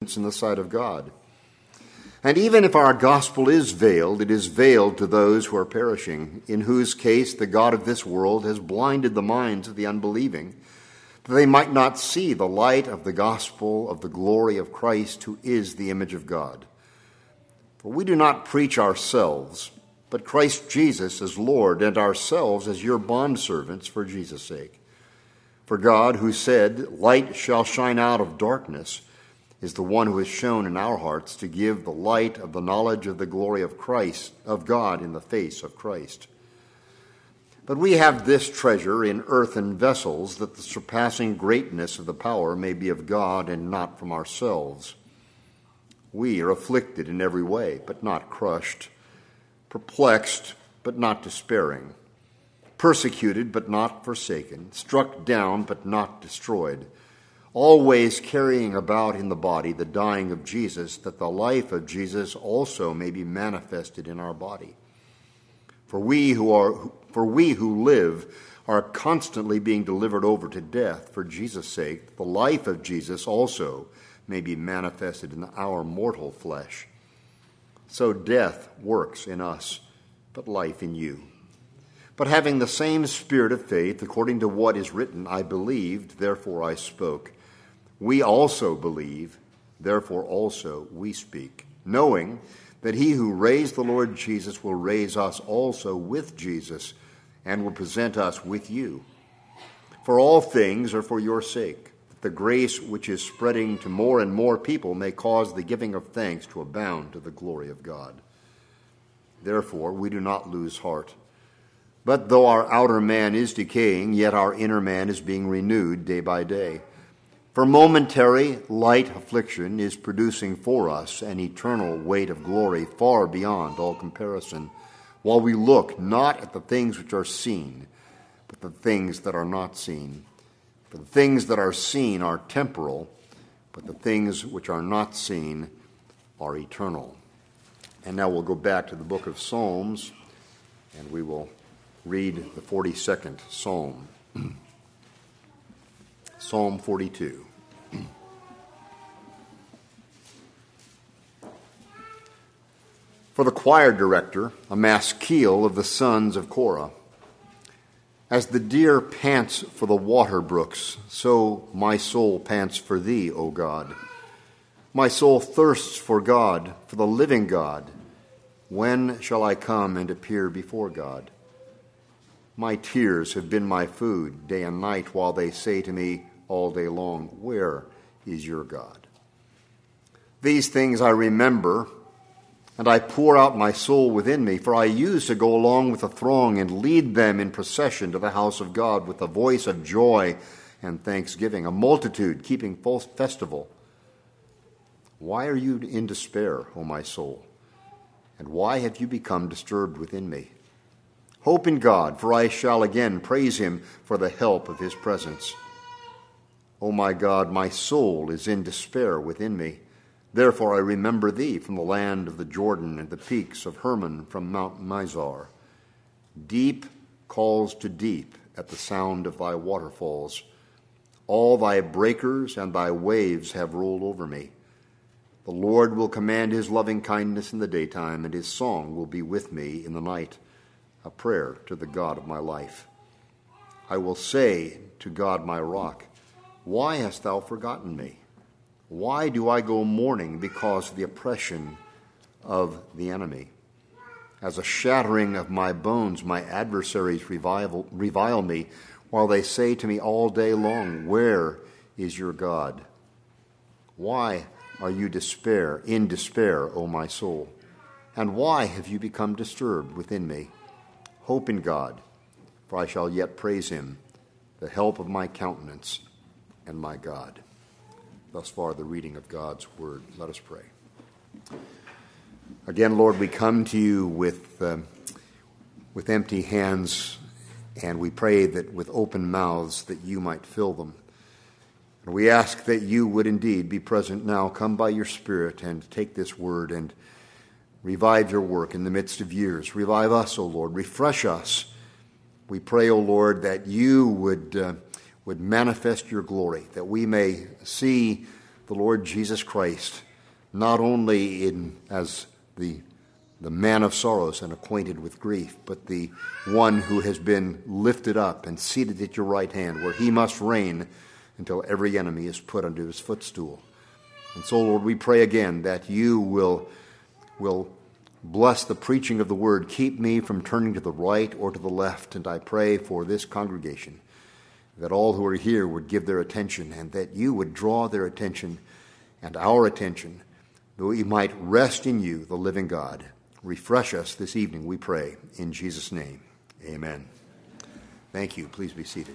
ignorance in the sight of God. And even if our gospel is veiled, it is veiled to those who are perishing, in whose case the God of this world has blinded the minds of the unbelieving, that they might not see the light of the gospel of the glory of Christ, who is the image of God. For we do not preach ourselves, but Christ Jesus as Lord, and ourselves as your bondservants for Jesus' sake. For God, who said, "Light shall shine out of darkness," is the one who has shown in our hearts to give the light of the knowledge of the glory of Christ, of God in the face of Christ. But we have this treasure in earthen vessels, that the surpassing greatness of the power may be of God and not from ourselves. We are afflicted in every way, but not crushed, perplexed, but not despairing, persecuted, but not forsaken, struck down, but not destroyed, always carrying about in the body the dying of Jesus, that the life of Jesus also may be manifested in our body. For we who live are constantly being delivered over to death for Jesus' sake, that the life of Jesus also may be manifested in our mortal flesh. So death works in us, but life in you. But having the same spirit of faith, according to what is written, "I believed, therefore I spoke," we also believe, therefore also we speak, knowing that he who raised the Lord Jesus will raise us also with Jesus and will present us with you. For all things are for your sake, that the grace which is spreading to more and more people may cause the giving of thanks to abound to the glory of God. Therefore we do not lose heart. But though our outer man is decaying, yet our inner man is being renewed day by day. For momentary light affliction is producing for us an eternal weight of glory far beyond all comparison, while we look not at the things which are seen, but the things that are not seen. For the things that are seen are temporal, but the things which are not seen are eternal. And now we'll go back to the book of Psalms, and we will read the 42nd Psalm. Psalm 42. For the choir director, a maskil of the sons of Korah. As the deer pants for the water brooks, so my soul pants for thee, O God. My soul thirsts for God, for the living God. When shall I come and appear before God? My tears have been my food day and night, while they say to me all day long, "Where is your God?" These things I remember, and I pour out my soul within me, for I used to go along with the throng and lead them in procession to the house of God with a voice of joy and thanksgiving, a multitude keeping festival. Why are you in despair, O my soul? And why have you become disturbed within me? Hope in God, for I shall again praise him for the help of his presence. O my God, my soul is in despair within me. Therefore I remember thee from the land of the Jordan and the peaks of Hermon from Mount Mizar. Deep calls to deep at the sound of thy waterfalls. All thy breakers and thy waves have rolled over me. The Lord will command his loving kindness in the daytime, and his song will be with me in the night, a prayer to the God of my life. I will say to God my rock, why hast thou forgotten me? Why do I go mourning because of the oppression of the enemy? As a shattering of my bones, my adversaries revile me, while they say to me all day long, where is your God? Why are you in despair, O my soul? And why have you become disturbed within me? Hope in God, for I shall yet praise him, the help of my countenance and my God. Thus far, the reading of God's word. Let us pray. Again, Lord, we come to you with empty hands, and we pray that with open mouths that you might fill them. And we ask that you would indeed be present now. Come by your Spirit and take this word and revive your work in the midst of years. Revive us, O Lord. Refresh us. We pray, O Lord, that you would manifest your glory, that we may see the Lord Jesus Christ, not only as the man of sorrows and acquainted with grief, but the one who has been lifted up and seated at your right hand, where he must reign until every enemy is put under his footstool. And so, Lord, we pray again that you will bless the preaching of the word. Keep me from turning to the right or to the left. And I pray for this congregation that all who are here would give their attention, and that you would draw their attention and our attention, that we might rest in you, the living God. Refresh us this evening, we pray, in Jesus' name. Amen. Thank you. Please be seated.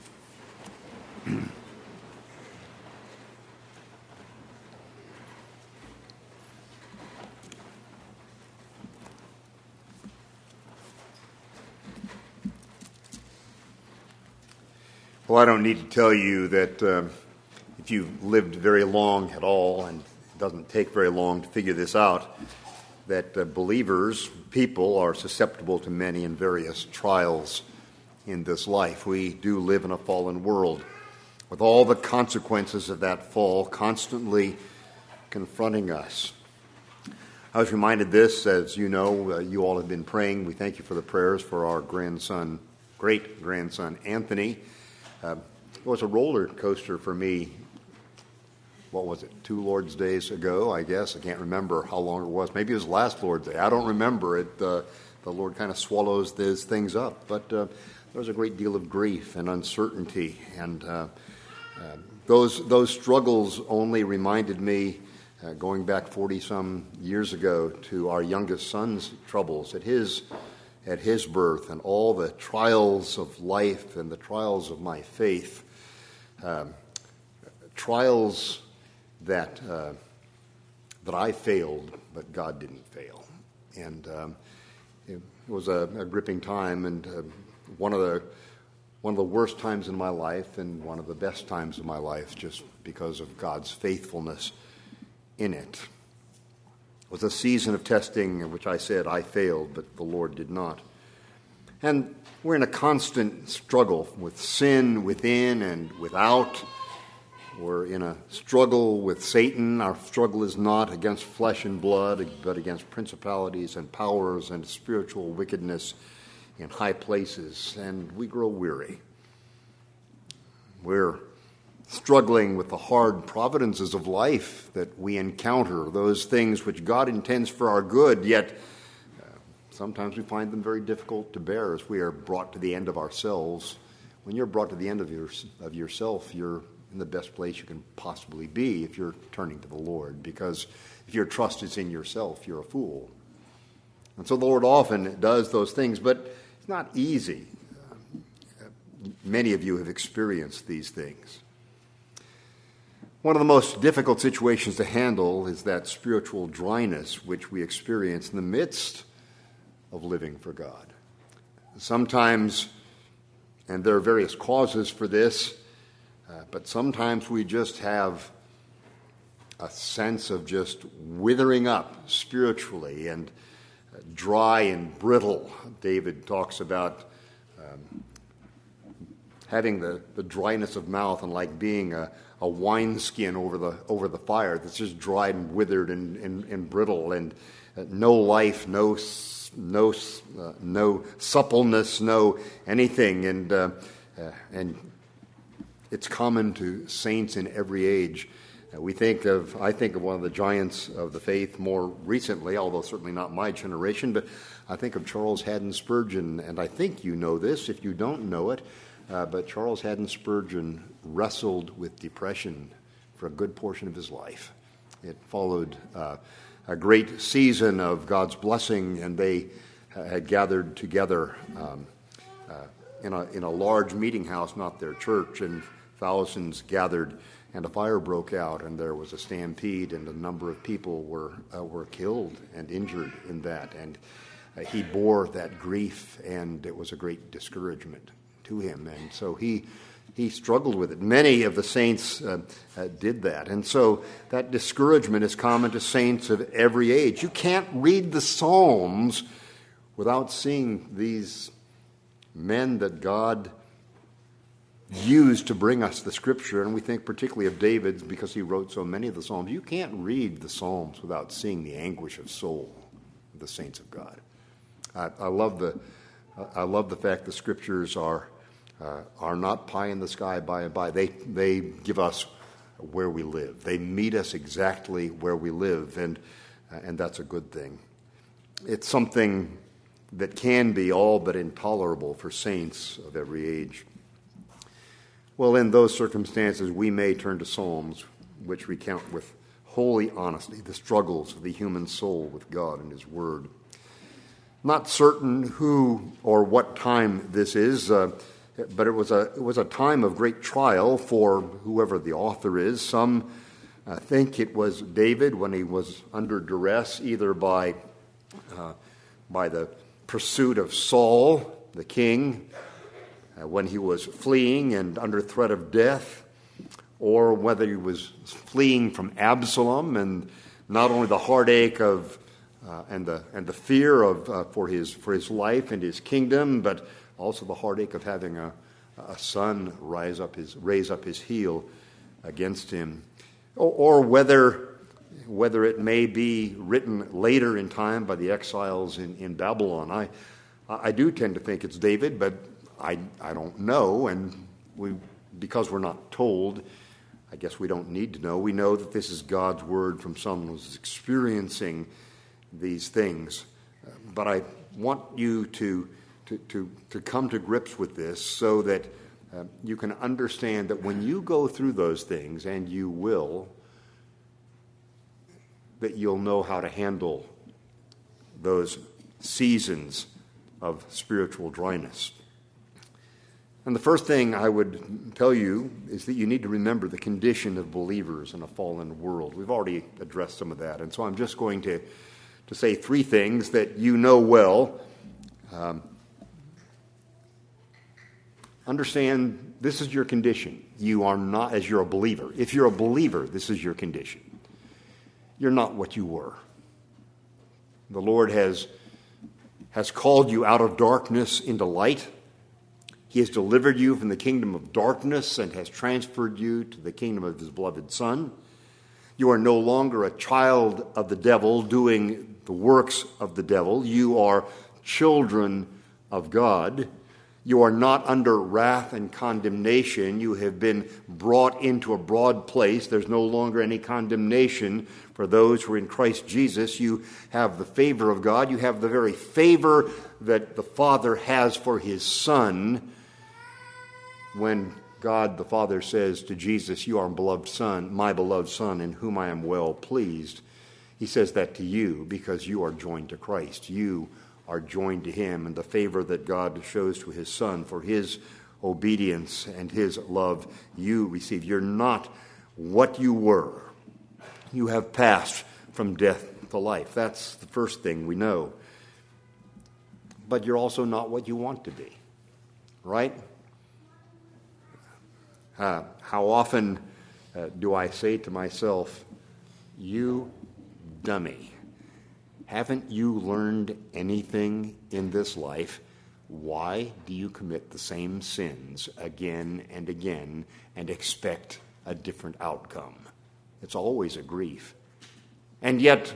Well, I don't need to tell you that if you've lived very long at all, and it doesn't take very long to figure this out, that believers, people, are susceptible to many and various trials in this life. We do live in a fallen world, with all the consequences of that fall constantly confronting us. I was reminded this, as you know, you all have been praying. We thank you for the prayers for our grandson, great-grandson, Anthony. It was a roller coaster for me. What was it, 2 Lord's Days ago, I guess? I can't remember how long it was. Maybe it was last Lord's Day. I don't remember it. The Lord kind of swallows these things up. But there was a great deal of grief and uncertainty. And those struggles only reminded me, going back 40-some years ago, to our youngest son's troubles at his birth, and all the trials of life and the trials of my faith. Trials that I failed, but God didn't fail. And it was a gripping time, and one of the worst times in my life, and one of the best times of my life, just because of God's faithfulness in it. It was a season of testing in which I said I failed, but the Lord did not. And we're in a constant struggle with sin within and without. We're in a struggle with Satan. Our struggle is not against flesh and blood, but against principalities and powers and spiritual wickedness in high places. And we grow weary. We're struggling with the hard providences of life that we encounter, those things which God intends for our good, yet sometimes we find them very difficult to bear as we are brought to the end of ourselves. When you're brought to the end of yourself, you're in the best place you can possibly be if you're turning to the Lord, because if your trust is in yourself, you're a fool. And so the Lord often does those things, but it's not easy. Many of you have experienced these things. One of the most difficult situations to handle is that spiritual dryness which we experience in the midst of living for God. Sometimes, and there are various causes for this, but sometimes we just have a sense of just withering up spiritually and dry and brittle. David talks about having the dryness of mouth and like being a wineskin over the fire that's just dried and withered and brittle, and no life, no suppleness, no anything, and it's common to saints in every age. I think of one of the giants of the faith more recently, although certainly not my generation, but I think of Charles Haddon Spurgeon, and I think you know this if you don't know it, but Charles Haddon Spurgeon wrestled with depression for a good portion of his life. It followed a great season of God's blessing, and they had gathered together in a large meeting house, not their church, and thousands gathered, and a fire broke out, and there was a stampede, and a number of people were killed and injured in that, and he bore that grief, and it was a great discouragement to him, and so he struggled with it. Many of the saints did that, and so that discouragement is common to saints of every age. You can't read the Psalms without seeing these men that God used to bring us the Scripture, and we think particularly of David's because he wrote so many of the Psalms. You can't read the Psalms without seeing the anguish of soul of the saints of God. I love the fact the Scriptures are not pie in the sky by and by. They give us where we live. They meet us exactly where we live, and that's a good thing. It's something that can be all but intolerable for saints of every age. Well, in those circumstances, we may turn to Psalms, which recount with holy honesty the struggles of the human soul with God and His Word. Not certain who or what time this is, but it was a time of great trial for whoever the author is. Some think it was David when he was under duress, either by the pursuit of Saul, the king, when he was fleeing and under threat of death, or whether he was fleeing from Absalom and not only the heartache of and the fear of for his life and his kingdom, but also the heartache of having a son raise up his heel against him, or whether it may be written later in time by the exiles in Babylon. I do tend to think it's David, but I don't know, and because we're not told, I guess we don't need to know. We know that this is God's word from someone who's experiencing these things. But I want you to come to grips with this so that you can understand that when you go through those things, and you will, that you'll know how to handle those seasons of spiritual dryness. And the first thing I would tell you is that you need to remember the condition of believers in a fallen world. We've already addressed some of that, and so I'm just going to say three things that you know well. Understand this is your condition. You are not, as you're a believer. If you're a believer, this is your condition. You're not what you were. The Lord has called you out of darkness into light. He has delivered you from the kingdom of darkness and has transferred you to the kingdom of His beloved Son. You are no longer a child of the devil doing the works of the devil. You are children of God. You are not under wrath and condemnation. You have been brought into a broad place. There's no longer any condemnation for those who are in Christ Jesus. You have the favor of God. You have the very favor that the Father has for His Son. When God the Father says to Jesus, "You are my beloved Son, in whom I am well pleased," He says that to you because you are joined to Christ. You are joined to Him, and the favor that God shows to His Son for His obedience and His love you receive. You're not what you were. You have passed from death to life. That's the first thing we know. But you're also not what you want to be, right? How often do I say to myself, "You dummy, haven't you learned anything in this life? Why do you commit the same sins again and again and expect a different outcome?" It's always a grief. And yet,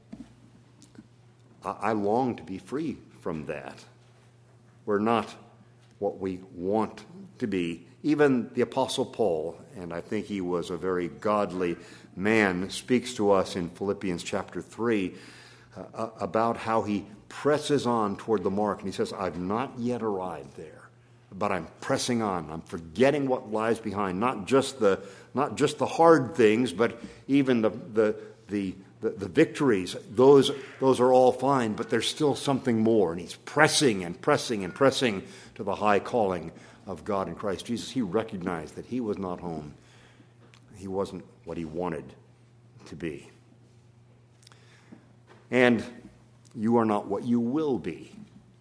I long to be free from that. We're not what we want to be. Even the Apostle Paul, and I think he was a very godly man, speaks to us in Philippians chapter 3 about how he presses on toward the mark. And he says, "I've not yet arrived there, but I'm pressing on. I'm forgetting what lies behind, not just the hard things, but even the victories. Those are all fine, but there's still something more." And he's pressing and pressing and pressing to the high calling of God in Christ Jesus. He recognized that he was not home. He wasn't what he wanted to be. And you are not what you will be.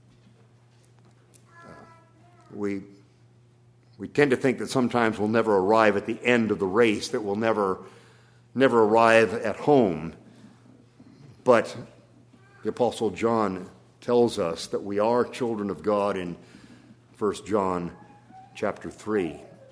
We tend to think that sometimes we'll never arrive at the end of the race, that we'll never arrive at home. But the Apostle John tells us that we are children of God in 1 John chapter 3.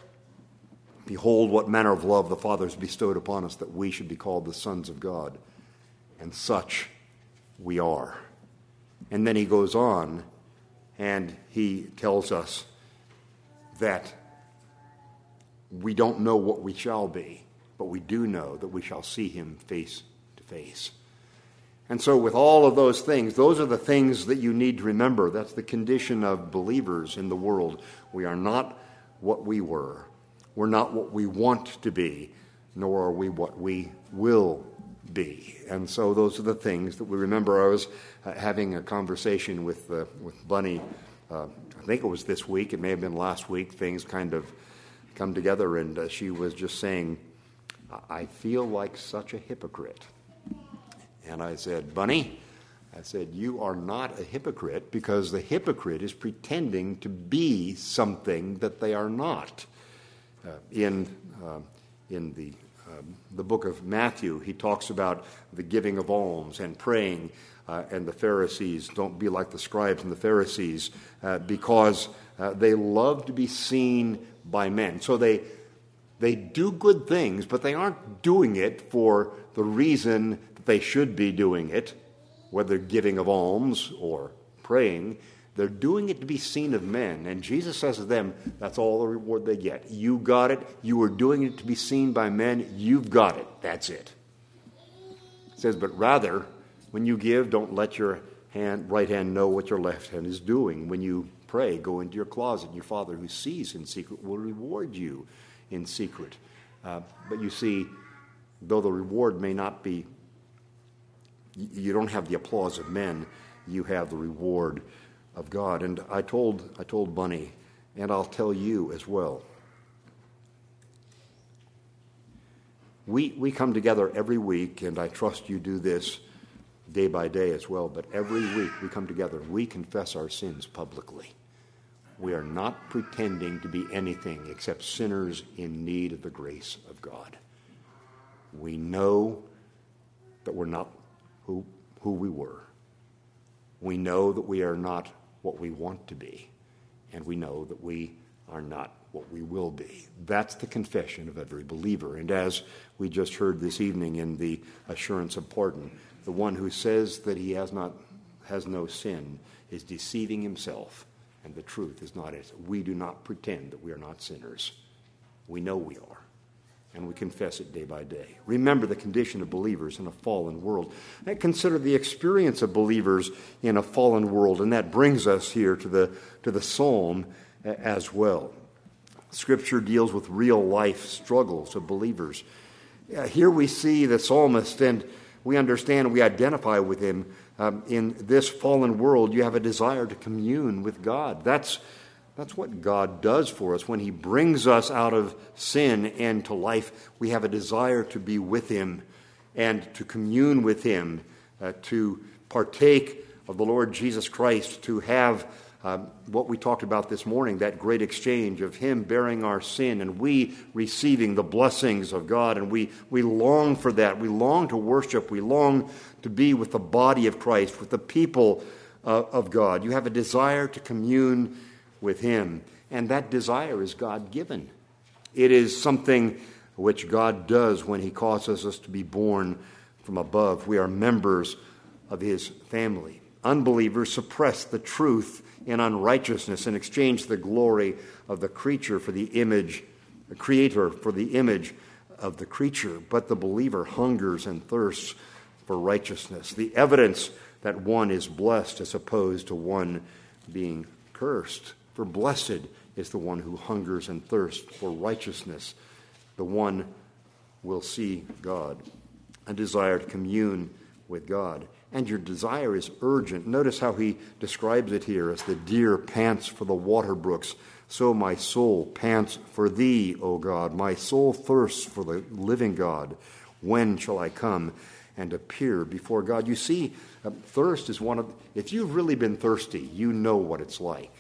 Behold, what manner of love the Father has bestowed upon us, that we should be called the sons of God. And such we are. And then he goes on and he tells us that we don't know what we shall be, but we do know that we shall see him face to face. And so with all of those things, those are the things that you need to remember. That's the condition of believers in the world. We are not what we were. We're not what we want to be, nor are we what we will be. And so those are the things that we remember. I was having a conversation with Bunny, I think it was this week, it may have been last week. Things kind of come together, and she was just saying, I feel like such a hypocrite. And I said, Bunny, I said, you are not a hypocrite, because the hypocrite is pretending to be something that they are not. In the book of Matthew, he talks about the giving of alms and praying, and the Pharisees. Don't be like the scribes and the Pharisees, because they love to be seen by men. So they do good things, but they aren't doing it for the reason that they should be doing it, whether giving of alms or praying. They're doing it to be seen of men. And Jesus says to them, that's all the reward they get. You got it. You were doing it to be seen by men. You've got it. That's it. It says, but rather, when you give, don't let your right hand know what your left hand is doing. When you pray, go into your closet, and your Father who sees in secret will reward you in secret. But you see, though the reward may not be, you don't have the applause of men, you have the reward of God. And I told Bunny, and I'll tell you as well, we come together every week, and I trust you do this day by day as well, but every week we come together, we confess our sins publicly. We are not pretending to be anything except sinners in need of the grace of God. We know that we're not who we were. We know that we are not what we want to be, and we know that we are not what we will be. That's the confession of every believer. And as we just heard this evening in the assurance of pardon, the one who says that he has no sin is deceiving himself, and the truth is not it. We do not pretend that we are not sinners. We know we are, and we confess it day by day. Remember the condition of believers in a fallen world. And consider the experience of believers in a fallen world, and that brings us here to the psalm as well. Scripture deals with real life struggles of believers. Here we see the psalmist, and we understand, we identify with him. In this fallen world, you have a desire to commune with God. That's what God does for us. When he brings us out of sin and to life, we have a desire to be with him and to commune with him, to partake of the Lord Jesus Christ, to have what we talked about this morning, that great exchange of him bearing our sin and we receiving the blessings of God. And we long for that. We long to worship. We long to be with the body of Christ, with the people of God. You have a desire to commune with him, and that desire is God-given. It is something which God does when he causes us to be born from above. We are members of his family. Unbelievers suppress the truth in unrighteousness and exchange the glory of the creature for the image, the creator for the image of the creature. But the believer hungers and thirsts for righteousness, the evidence that one is blessed as opposed to one being cursed. For blessed is the one who hungers and thirsts for righteousness. The one will see God, a desire to commune with God. And your desire is urgent. Notice how he describes it here as the deer pants for the water brooks. So my soul pants for thee, O God. My soul thirsts for the living God. When shall I come and appear before God? You see, thirst is if you've really been thirsty, you know what it's like.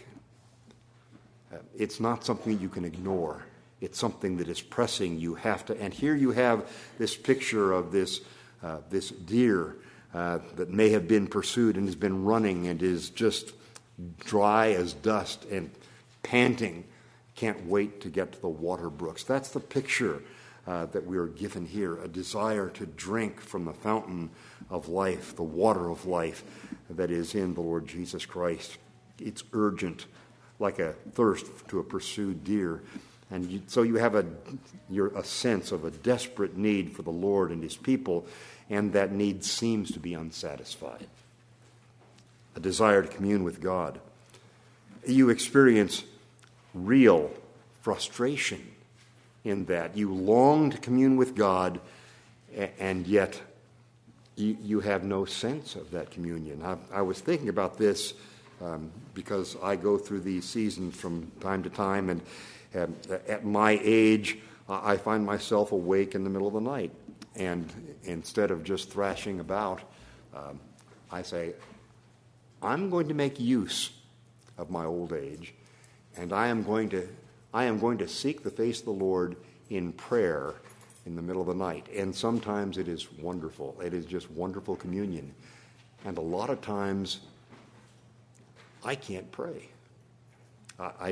It's not something you can ignore. It's something that is pressing. You have to, and here you have this picture of this deer that may have been pursued and has been running and is just dry as dust and panting, can't wait to get to the water brooks. That's the picture that we are given here, a desire to drink from the fountain of life, the water of life that is in the Lord Jesus Christ. It's urgent, like a thirst to a pursued deer. And so you have a sense of a desperate need for the Lord and his people, and that need seems to be unsatisfied. A desire to commune with God. You experience real frustration in that. You long to commune with God, and yet you have no sense of that communion. I was thinking about this because I go through these seasons from time to time, and at my age, I find myself awake in the middle of the night. And instead of just thrashing about, I say, I'm going to make use of my old age, and I am going to seek the face of the Lord in prayer in the middle of the night. And sometimes it is wonderful. It is just wonderful communion. And a lot of times I can't pray. I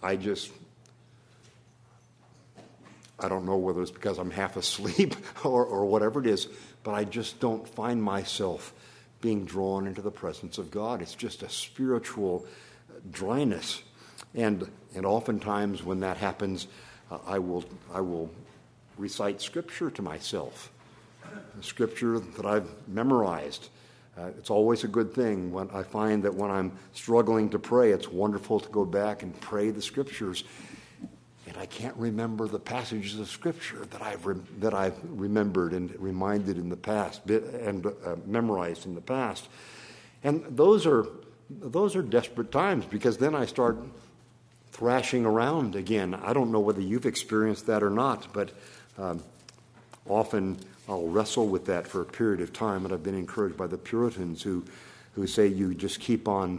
don't know whether it's because I'm half asleep or whatever it is, but I just don't find myself being drawn into the presence of God. It's just a spiritual dryness. And oftentimes when that happens, I will recite Scripture to myself, Scripture that I've memorized. It's always a good thing. When I find that when I'm struggling to pray, it's wonderful to go back and pray the Scriptures. And I can't remember the passages of Scripture that I've remembered and reminded in the past and memorized in the past. And those are desperate times, because then I start thrashing around again. I don't know whether you've experienced that or not, but often I'll wrestle with that for a period of time, and I've been encouraged by the Puritans who say you just keep on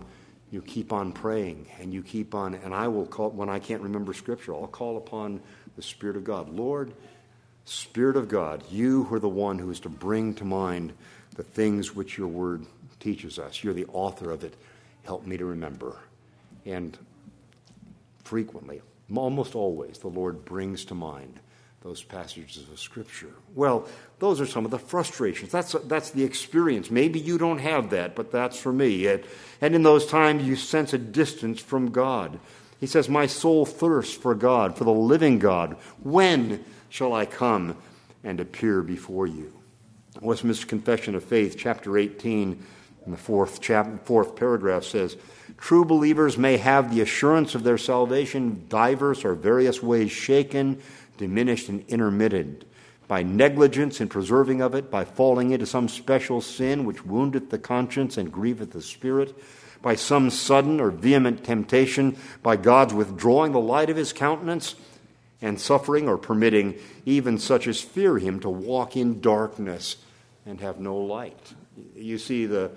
praying, and you keep on, and I will call, when I can't remember Scripture, I'll call upon the Spirit of God. Lord, Spirit of God, you are the one who is to bring to mind the things which your word teaches us. You're the author of it. Help me to remember. And frequently, almost always, the Lord brings to mind those passages of Scripture. Well, those are some of the frustrations. That's the experience. Maybe you don't have that, but that's for me. And in those times, you sense a distance from God. He says, my soul thirsts for God, for the living God. When shall I come and appear before you? Westminster Confession of Faith, chapter 18, in the fourth paragraph says, true believers may have the assurance of their salvation diverse or various ways shaken, diminished, and intermitted, by negligence in preserving of it, by falling into some special sin which woundeth the conscience and grieveth the spirit, by some sudden or vehement temptation, by God's withdrawing the light of his countenance, and suffering or permitting even such as fear him to walk in darkness and have no light. You see, the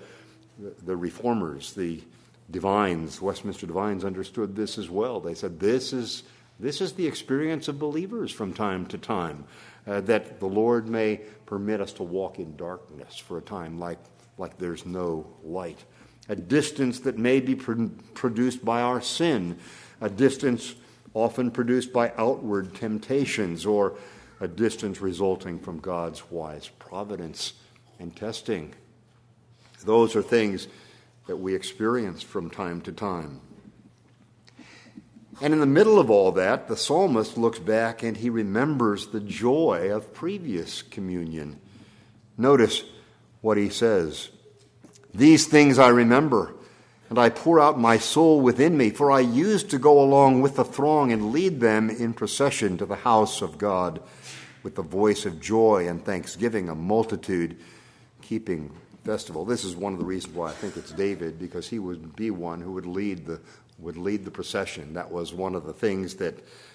reformers, the divines, Westminster divines, understood this as well. They said this is the experience of believers from time to time, that the Lord may permit us to walk in darkness for a time like there's no light. A distance that may be produced by our sin, a distance often produced by outward temptations, or a distance resulting from God's wise providence and testing. Those are things that we experience from time to time. And in the middle of all that, the psalmist looks back and he remembers the joy of previous communion. Notice what he says. These things I remember, and I pour out my soul within me, for I used to go along with the throng and lead them in procession to the house of God with the voice of joy and thanksgiving, a multitude keeping festival. This is one of the reasons why I think it's David, because he would be one who would lead the procession. That was one of the things that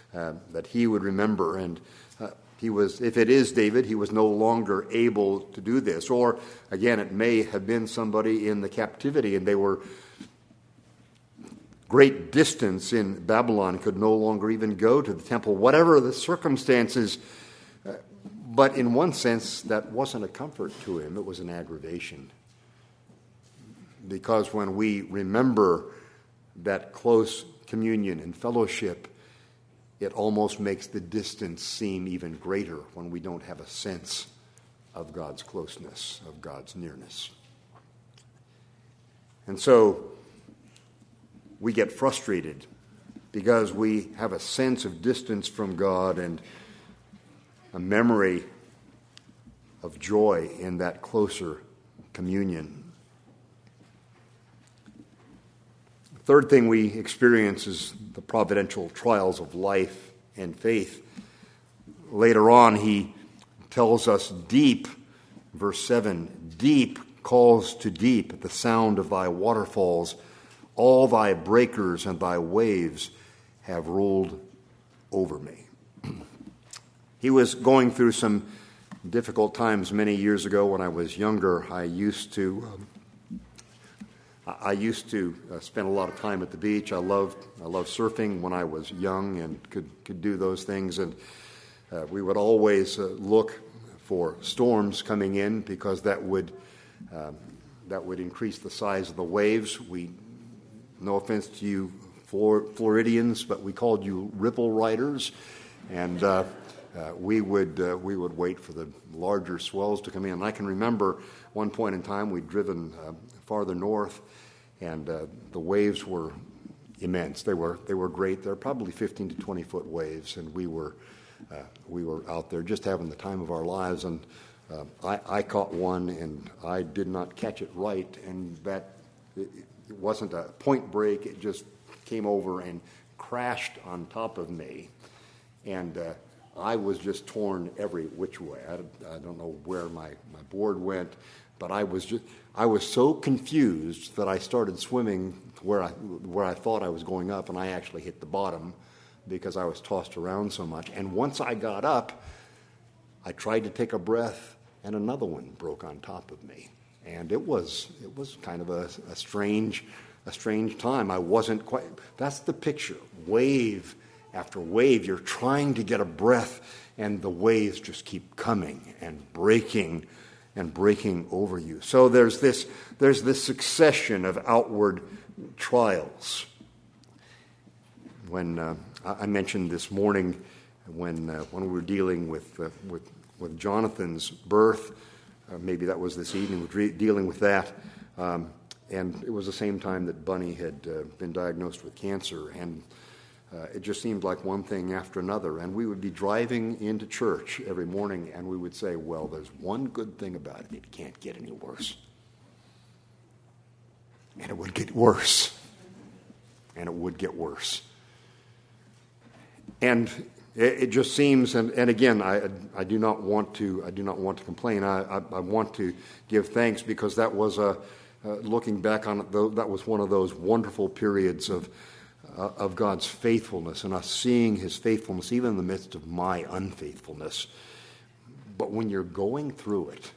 he would remember. And he was, if it is David, he was no longer able to do this. Or, again, it may have been somebody in the captivity, and they were great distance in Babylon, could no longer even go to the temple, whatever the circumstances. But in one sense, that wasn't a comfort to him. It was an aggravation. Because when we remember that close communion and fellowship, it almost makes the distance seem even greater when we don't have a sense of God's closeness, of God's nearness. And so we get frustrated because we have a sense of distance from God and a memory of joy in that closer communion. The third thing we experience is the providential trials of life and faith. Later on, he tells us deep, verse 7, deep calls to deep at the sound of thy waterfalls. All thy breakers and thy waves have rolled over me. He was going through some difficult times many years ago when I was younger. I used to spend a lot of time at the beach. I loved surfing when I was young and could do those things. And we would always look for storms coming in because that would increase the size of the waves. No offense to you Floridians, but we called you ripple riders, and we would wait for the larger swells to come in. And I can remember one point in time we'd driven farther north, and the waves were immense. They were great. They're probably 15 to 20 foot waves, and we were out there just having the time of our lives. And I caught one, and I did not catch it right, and it wasn't a point break. It just came over and crashed on top of me, and I was just torn every which way. I don't know where my board went, but I was so confused that I started swimming where I thought I was going up, and I actually hit the bottom because I was tossed around so much. And once I got up, I tried to take a breath, and another one broke on top of me. And it was kind of a strange time. I wasn't quite. That's the picture. Wave after wave. You're trying to get a breath, and the waves just keep coming and breaking over you. So there's this succession of outward trials. When I mentioned this morning, when we were dealing with Jonathan's birth. Maybe that was this evening, dealing with that. And it was the same time that Bunny had been diagnosed with cancer. And it just seemed like one thing after another. And we would be driving into church every morning, and we would say, well, there's one good thing about it. It can't get any worse. And it would get worse. And it would get worse. And it just seems, and again, I do not want to complain. I want to give thanks because that was looking back on it, that was one of those wonderful periods of God's faithfulness and us seeing His faithfulness even in the midst of my unfaithfulness. But when you're going through it,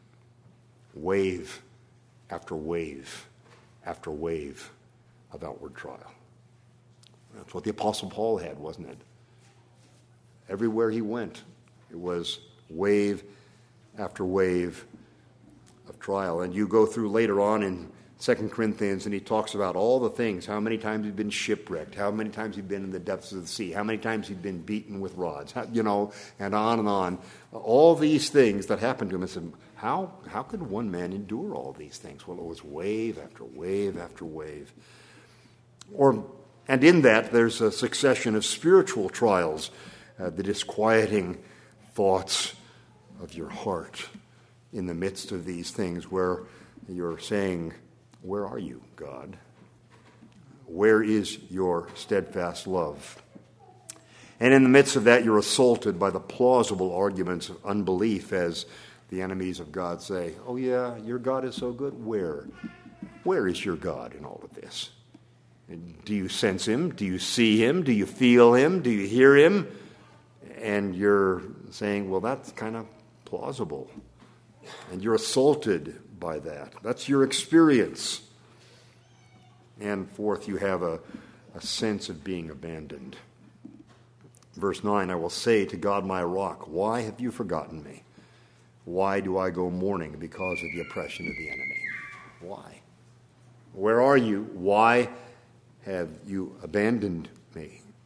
wave after wave after wave of outward trial. That's what the Apostle Paul had, wasn't it? Everywhere he went, it was wave after wave of trial. And you go through later on in 2 Corinthians, and he talks about all the things, how many times he'd been shipwrecked, how many times he'd been in the depths of the sea, how many times he'd been beaten with rods, and on and on. All these things that happened to him. I said, how could one man endure all these things? Well, it was wave after wave after wave. And in that, there's a succession of spiritual trials, the disquieting thoughts of your heart in the midst of these things where you're saying, where are you, God? Where is your steadfast love? And in the midst of that, you're assaulted by the plausible arguments of unbelief as the enemies of God say, oh yeah, your God is so good. Where is your God in all of this? And do you sense Him? Do you see Him? Do you feel Him? Do you hear Him? And you're saying, well, that's kind of plausible. And you're assaulted by that. That's your experience. And fourth, you have a sense of being abandoned. Verse 9, I will say to God my rock, why have you forgotten me? Why do I go mourning because of the oppression of the enemy? Why? Where are you? Why have you abandoned me?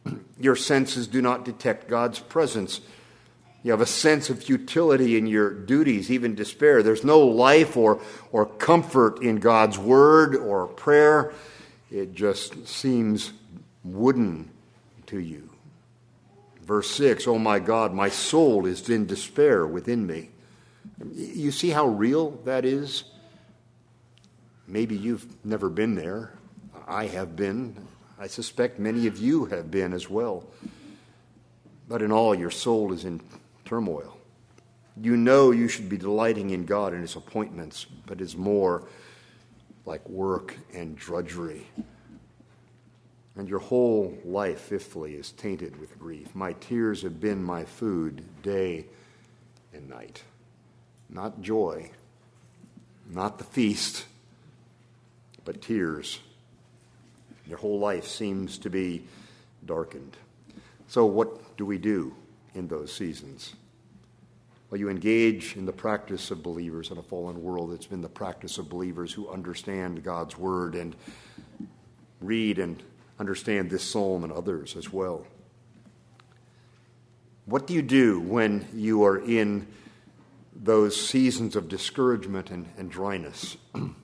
Your senses do not detect God's presence. You have a sense of futility in your duties, even despair. There's no life or comfort in God's word or prayer. It just seems wooden to you. Verse 6, "Oh my God, my soul is in despair within me." You see how real that is? Maybe you've never been there. I have been. I suspect many of you have been as well. But in all, your soul is in turmoil. You know you should be delighting in God and his appointments, but it's more like work and drudgery. And your whole life, fifthly, is tainted with grief. My tears have been my food day and night. Not joy, not the feast, but tears. Your whole life seems to be darkened. So what do we do in those seasons? Well, you engage in the practice of believers in a fallen world. It's been the practice of believers who understand God's word and read and understand this psalm and others as well. What do you do when you are in those seasons of discouragement and dryness?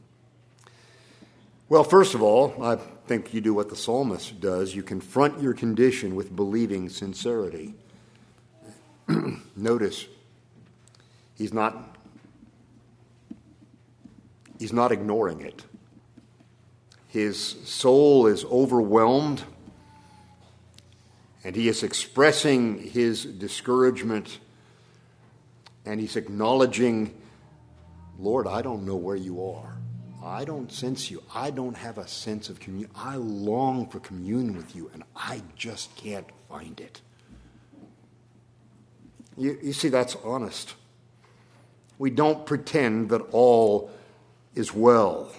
Well, first of all, I think you do what the psalmist does. You confront your condition with believing sincerity. Notice, he's not ignoring it. His soul is overwhelmed, and he is expressing his discouragement, and he's acknowledging, Lord, I don't know where you are. I don't sense you. I don't have a sense of communion. I long for communion with you, and I just can't find it. You see, that's honest. We don't pretend that all is well.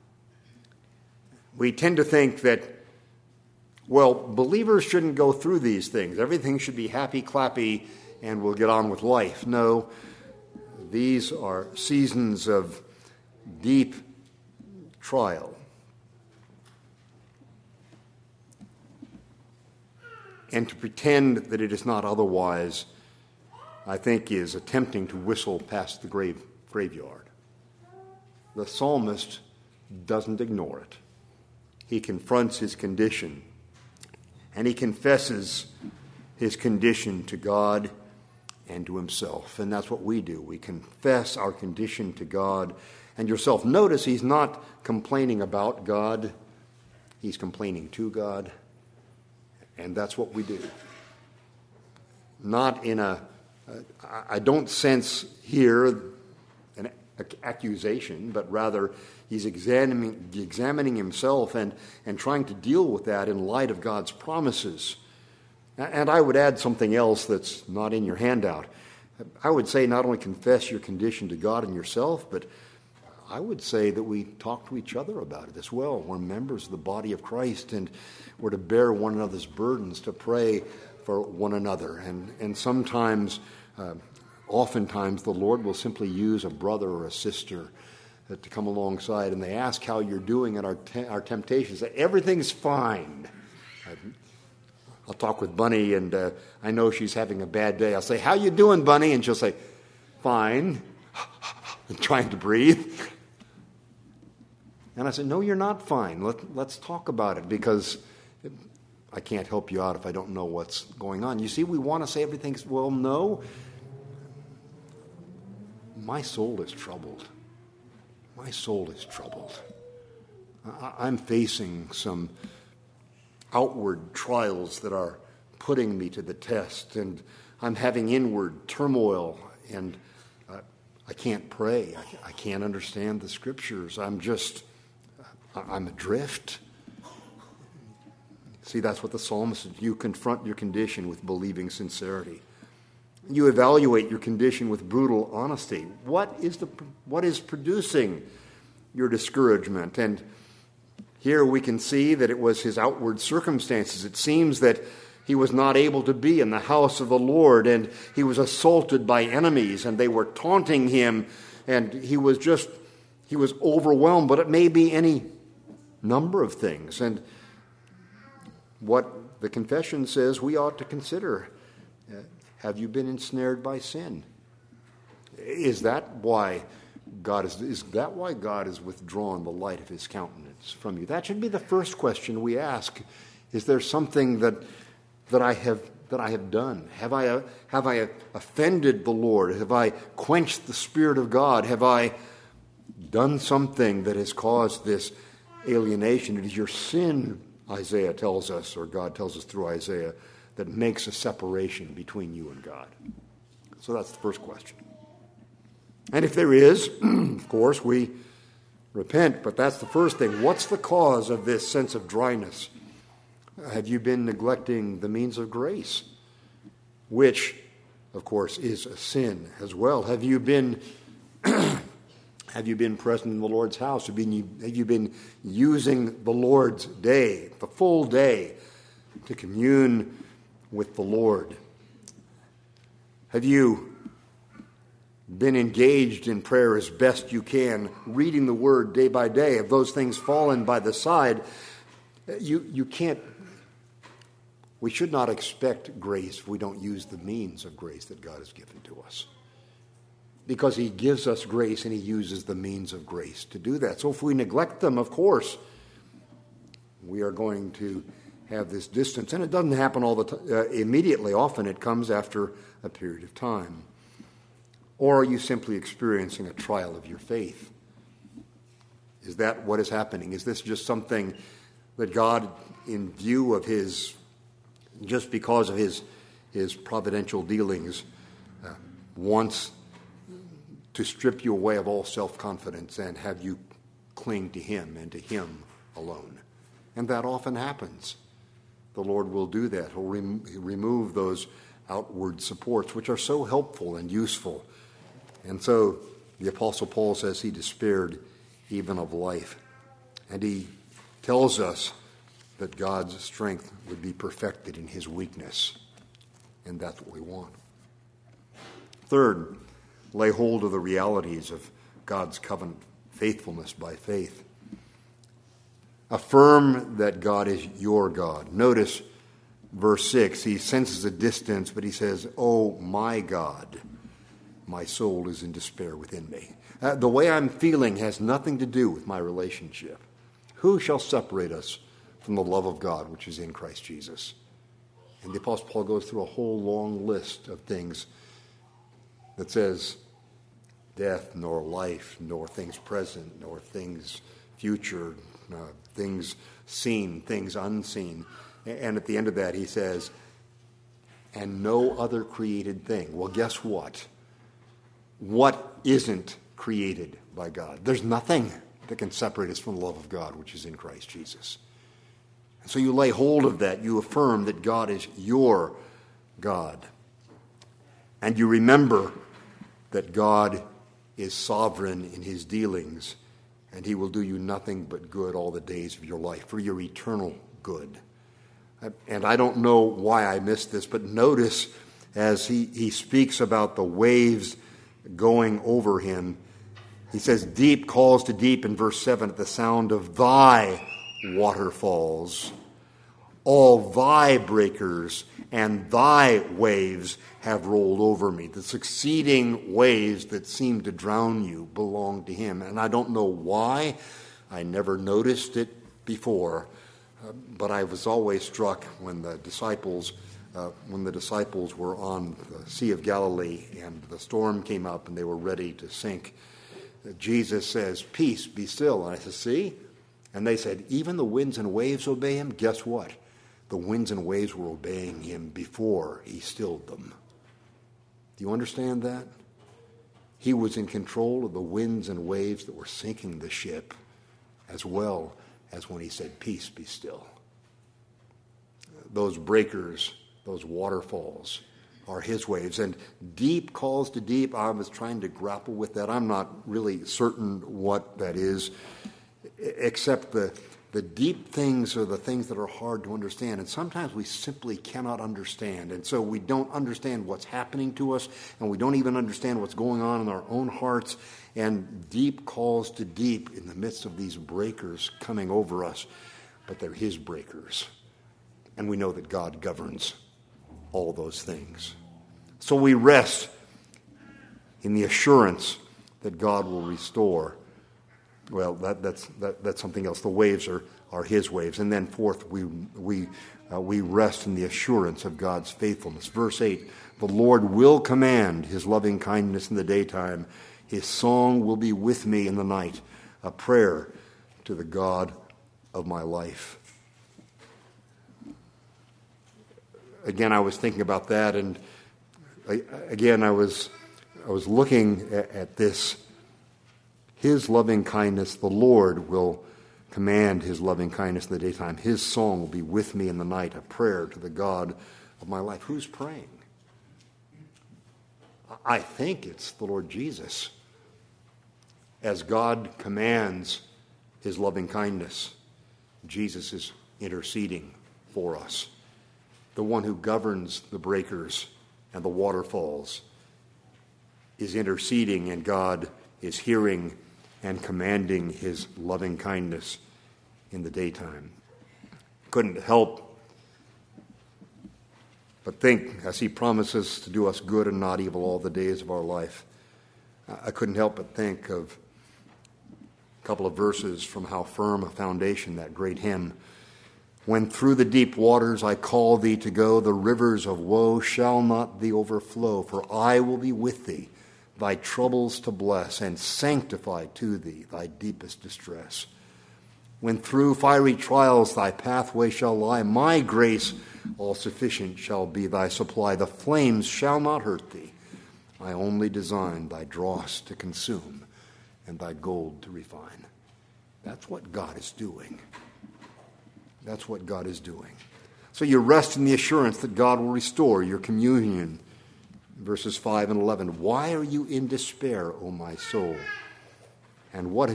We tend to think that, well, believers shouldn't go through these things. Everything should be happy, clappy, and we'll get on with life. No, these are seasons of deep trial. And to pretend that it is not otherwise, I think, is attempting to whistle past the graveyard. The psalmist doesn't ignore it. He confronts his condition, and he confesses his condition to God and to himself. And that's what we do. We confess our condition to God and yourself. Notice he's not complaining about God. He's complaining to God. And that's what we do. Not in I don't sense here an accusation, but rather he's examining himself and trying to deal with that in light of God's promises. And I would add something else that's not in your handout. I would say not only confess your condition to God and yourself, but I would say that we talk to each other about it as well. We're members of the body of Christ, and we're to bear one another's burdens, to pray for one another. And sometimes, oftentimes, the Lord will simply use a brother or a sister to come alongside, and they ask how you're doing in our temptations. Everything's fine. I'll talk with Bunny, and I know she's having a bad day. I'll say, "How you doing, Bunny?" And she'll say, "Fine," and trying to breathe. And I said, "No, you're not fine. Let's talk about it, because I can't help you out if I don't know what's going on." You see, we want to say everything's, well, no. My soul is troubled. My soul is troubled. I'm facing some outward trials that are putting me to the test, and I'm having inward turmoil, and I can't pray. I can't understand the scriptures. I'm adrift. See, that's what the psalmist says. You confront your condition with believing sincerity. You evaluate your condition with brutal honesty. What is producing your discouragement? And here we can see that it was his outward circumstances. It seems that he was not able to be in the house of the Lord, and he was assaulted by enemies, and they were taunting him, and he was overwhelmed. But it may be any number of things. And what the confession says we ought to consider. Have you been ensnared by sin? Is that why God has withdrawn the light of his countenance from you? That should be the first question we ask. Is there something that I have done? Have I offended the Lord? Have I quenched the Spirit of God? Have I done something that has caused this alienation? It is your sin, Isaiah tells us, or God tells us through Isaiah, that makes a separation between you and God. So that's the first question. And if there is, of course, we repent, but that's the first thing. What's the cause of this sense of dryness? Have you been neglecting the means of grace, which, of course, is a sin as well? Have you been present in the Lord's house? Have you been using the Lord's day, the full day, to commune with the Lord? Have you been engaged in prayer as best you can, reading the Word day by day? Have those things fallen by the side? You can't. We should not expect grace if we don't use the means of grace that God has given to us, because he gives us grace and he uses the means of grace to do that. So if we neglect them, of course, we are going to have this distance. And it doesn't happen all the time immediately. Often it comes after a period of time. Or are you simply experiencing a trial of your faith? Is that what is happening? Is this just something that God, in view of just because of his providential dealings, wants to strip you away of all self-confidence and have you cling to him and to him alone? And that often happens. The Lord will do that. He'll remove those outward supports, which are so helpful and useful. And so the Apostle Paul says he despaired even of life. And he tells us that God's strength would be perfected in his weakness. And that's what we want. Third, lay hold of the realities of God's covenant faithfulness by faith. Affirm that God is your God. Notice verse 6. He senses a distance, but he says, "Oh, my God, my soul is in despair within me." The way I'm feeling has nothing to do with my relationship. Who shall separate us from the love of God, which is in Christ Jesus? And the Apostle Paul goes through a whole long list of things that says, death, nor life, nor things present, nor things future, things seen, things unseen. And at the end of that, he says, and no other created thing. Well, guess what? What isn't created by God? There's nothing that can separate us from the love of God, which is in Christ Jesus. And so you lay hold of that. You affirm that God is your God. And you remember that God is sovereign in his dealings, and he will do you nothing but good all the days of your life, for your eternal good. And I don't know why I missed this, but notice as he speaks about the waves going over him, he says, deep calls to deep in verse 7 at the sound of thy waterfalls. All thy breakers and thy waves have rolled over me. The succeeding waves that seem to drown you belong to him. And I don't know why. I never noticed it before. But I was always struck when the disciples were on the Sea of Galilee and the storm came up and they were ready to sink. Jesus says, "Peace, be still." And I said, "See?" And they said, "Even the winds and waves obey him?" Guess what? The winds and waves were obeying him before he stilled them. Do you understand that? He was in control of the winds and waves that were sinking the ship, as well as when he said, "Peace, be still." Those breakers, those waterfalls, are his waves. And deep calls to deep. I was trying to grapple with that. I'm not really certain what that is, except the deep things are the things that are hard to understand. And sometimes we simply cannot understand. And so we don't understand what's happening to us, and we don't even understand what's going on in our own hearts. And deep calls to deep in the midst of these breakers coming over us. But they're his breakers. And we know that God governs all those things. So we rest in the assurance that God will restore. Well, that's something else. The waves are his waves. And then fourth, we rest in the assurance of God's faithfulness. Verse 8, the Lord will command his loving kindness in the daytime. His song will be with me in the night, a prayer to the God of my life. Again, I was thinking about that, and again, I was looking at this. His loving kindness, the Lord will command his loving kindness in the daytime. His song will be with me in the night, a prayer to the God of my life. Who's praying? I think it's the Lord Jesus. As God commands his loving kindness, Jesus is interceding for us. The one who governs the breakers and the waterfalls is interceding, and God is hearing and commanding his loving kindness in the daytime. Couldn't help but think, as he promises to do us good and not evil all the days of our life, I couldn't help but think of a couple of verses from How Firm a Foundation, that great hymn. When through the deep waters I call thee to go, the rivers of woe shall not thee overflow, for I will be with thee, thy troubles to bless, and sanctify to thee thy deepest distress. When through fiery trials thy pathway shall lie, my grace all sufficient shall be thy supply. The flames shall not hurt thee. I only design thy dross to consume and thy gold to refine. That's what God is doing. That's what God is doing. So you rest in the assurance that God will restore your communion. Verses 5 and 11. Why are you in despair, O my soul? And why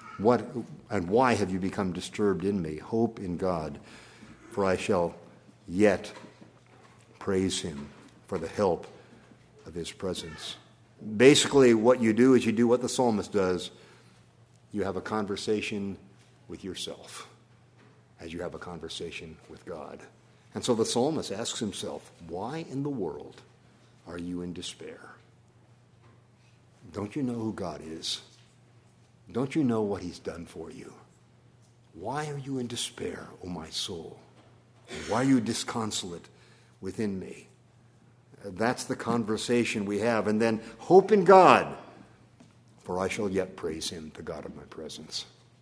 have you become disturbed in me? Hope in God, for I shall yet praise him for the help of his presence. Basically, what you do is you do what the psalmist does. You have a conversation with yourself as you have a conversation with God. And so the psalmist asks himself, why in the world are you in despair? Don't you know who God is? Don't you know what he's done for you? Why are you in despair, O my soul? And why are you disconsolate within me? That's the conversation we have. And then hope in God, for I shall yet praise him, the God of my presence.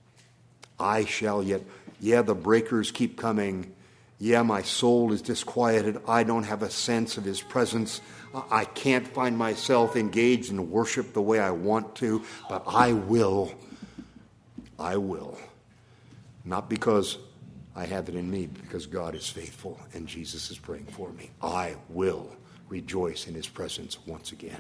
I shall yet, the breakers keep coming. My soul is disquieted. I don't have a sense of his presence. I can't find myself engaged in worship the way I want to, but I will. I will. Not because I have it in me, because God is faithful and Jesus is praying for me. I will rejoice in his presence once again.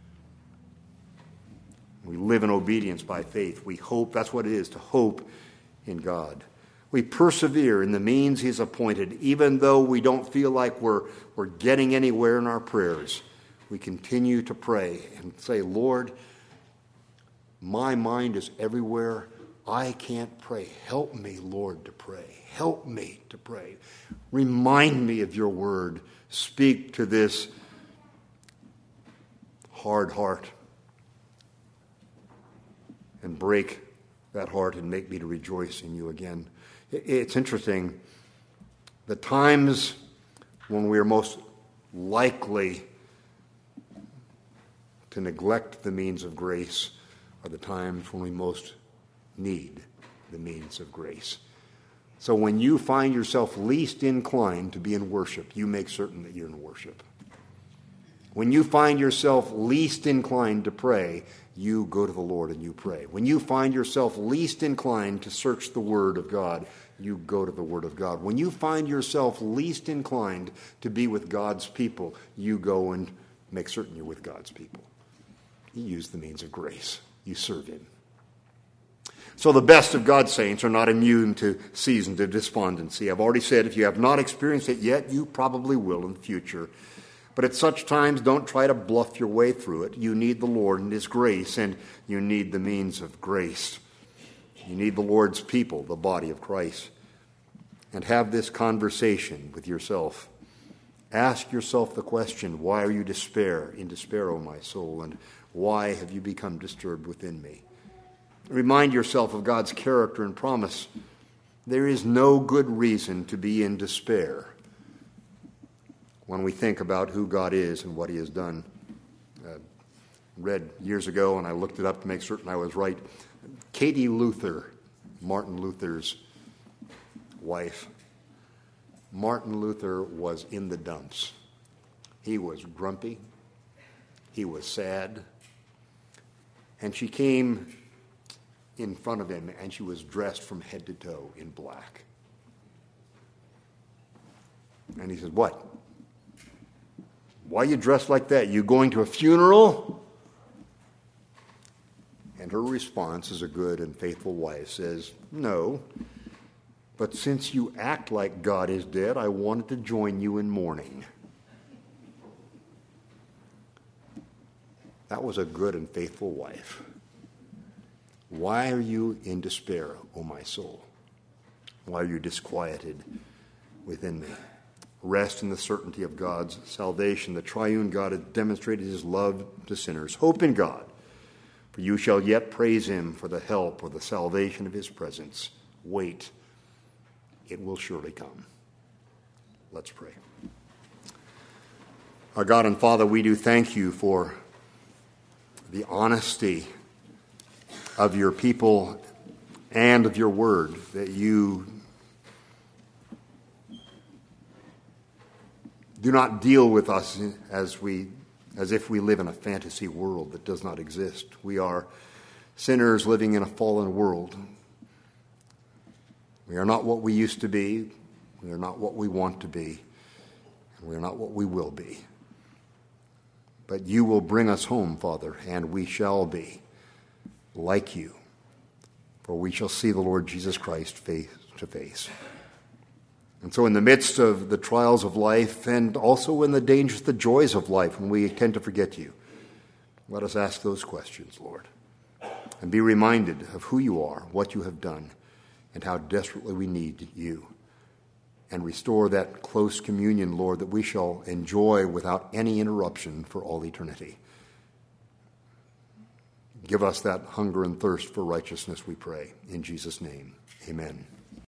We live in obedience by faith. We hope, that's what it is, to hope in God. We persevere in the means he's appointed, even though we don't feel like we're getting anywhere in our prayers. We continue to pray and say, Lord, my mind is everywhere. I can't pray. Help me, Lord, to pray. Help me to pray. Remind me of your word. Speak to this hard heart and break that heart and make me to rejoice in you again. It's interesting. The times when we are most likely to neglect the means of grace are the times when we most need the means of grace. So when you find yourself least inclined to be in worship, you make certain that you're in worship. When you find yourself least inclined to pray, you go to the Lord and you pray. When you find yourself least inclined to search the Word of God, you go to the Word of God. When you find yourself least inclined to be with God's people, you go and make certain you're with God's people. You use the means of grace. You serve him. So the best of God's saints are not immune to seasons of despondency. I've already said if you have not experienced it yet, you probably will in the future. But at such times, don't try to bluff your way through it. You need the Lord and his grace, and you need the means of grace. You need the Lord's people, the body of Christ. and have this conversation with yourself. Ask yourself the question, why are you in despair, O my soul, and why have you become disturbed within me? Remind yourself of God's character and promise. There is no good reason to be in despair when we think about who God is and what he has done. Read years ago, and I looked it up to make certain I was right. Katie Luther, Martin Luther's wife. Martin Luther was in the dumps. He was grumpy. He was sad. And she came in front of him, and she was dressed from head to toe in black. And he said, "What? Why are you dressed like that? You going to a funeral?" And her response, as a good and faithful wife, says, "No, but since you act like God is dead, I wanted to join you in mourning." That was a good and faithful wife. Why are you in despair, O my soul? Why are you disquieted within me? Rest in the certainty of God's salvation. The triune God has demonstrated his love to sinners. Hope in God, for you shall yet praise him for the help or the salvation of his presence. Wait, it will surely come. Let's pray. Our God and Father, we do thank you for the honesty of your people and of your word, that you do not deal with us as if we live in a fantasy world that does not exist. We are sinners living in a fallen world. We are not what we used to be. We are not what we want to be. And we are not what we will be. But you will bring us home, Father, and we shall be like you, for we shall see the Lord Jesus Christ face to face. And so in the midst of the trials of life, and also in the dangers, the joys of life, when we tend to forget you, let us ask those questions, Lord, and be reminded of who you are, what you have done, and how desperately we need you. And restore that close communion, Lord, that we shall enjoy without any interruption for all eternity. Give us that hunger and thirst for righteousness, we pray. In Jesus' name, amen.